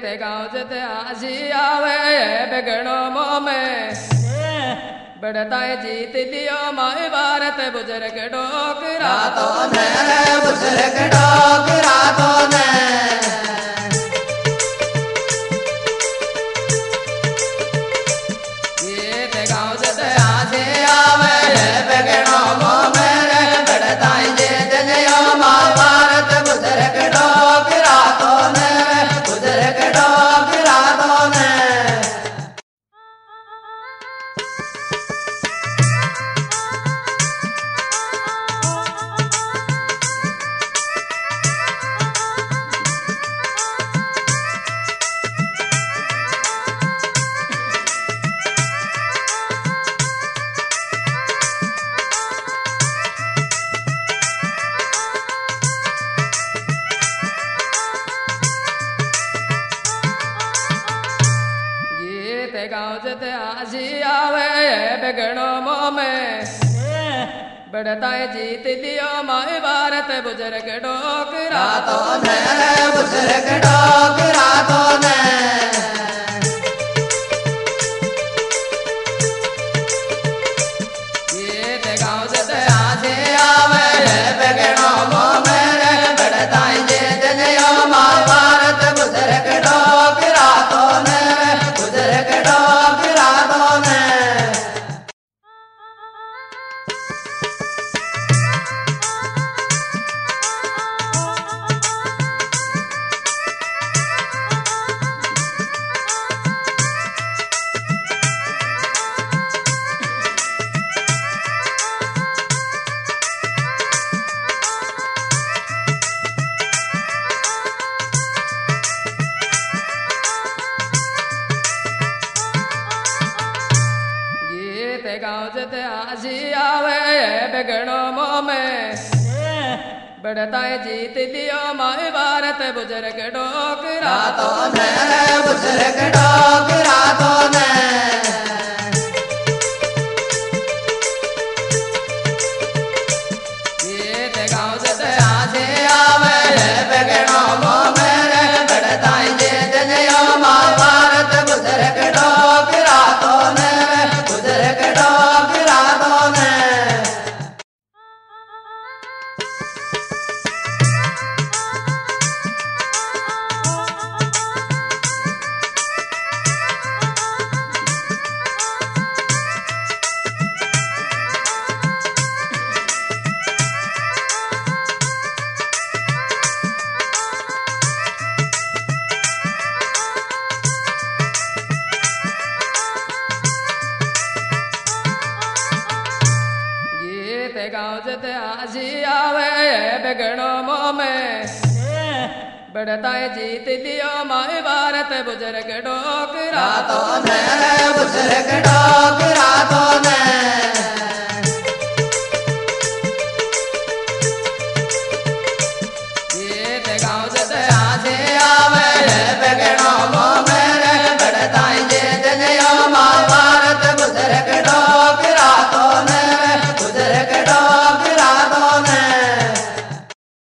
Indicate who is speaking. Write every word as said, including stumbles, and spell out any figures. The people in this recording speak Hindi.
Speaker 1: ते गाँव जते आजी आवे बिगड़ो मोह में बढ़ता है जीत लियो माए भारत बुजुर्ग डोकरा तो ने बुजुर्ग डोकरा तो ने ये ते गाँव जते आजी आवे बिगड़ो मोह में बढ़ता है जीत लियो माए भारत बुजुर्ग डोकरा तो ने बुजुर्ग डोकरा तो ने गाँव जते आजी आवे बिगड़ो मोह में बढ़ता है जीत लियो माए भारत बुजुर्ग डोकरा तो ने बुजुर्ग डोकरा तो ने ये ते गाँव जते आजी आवे बिगड़ो मोह में बढ़ता है जीत लियो माए भारत बुजुर्ग डोकरा तो ने बुजुर्ग डोकरा तो ने गाँव जते आजी आवे बिगड़ो मोह में बढ़ता है जीत लियो माए भारत बुजुर्ग डोकरा तो ने बुजुर्ग डोकरा तो ने ये ते गाँव जते आजी आवे बिगड़ो मोह में बढ़ता है जीत लियो माए भारत बुजुर्ग डोकरा तो ने बुजुर्ग डोकरा तो ने गाँव जते आजी आवे बिगड़ो मोह में बढ़ता है जीत लियो माए भारत बुजुर्ग डोकरा तो ने बुजुर्ग डोकरा तो ने